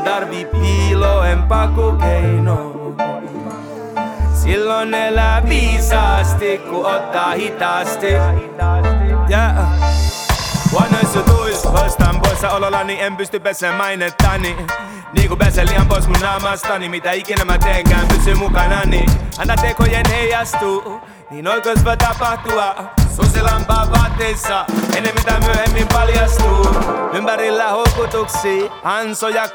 tarvii piilo, en pakokeino. Silloin elää viisaasti, kun ottaa hitaasti. Yeah. Huonoissa tuissa ostan poissa olollani, en pysty peseen mainettani. Niinku pesen liian pois mun naamastani, mitä ikinä mä teenkään pysy mukanani. Anna tekojen heijastuu, niin oikeus voi tapahtua. Susilampaa vaatteissa, ennen mitä myöhemmin paljastuu. Ympärillä houkutuksia, ansoja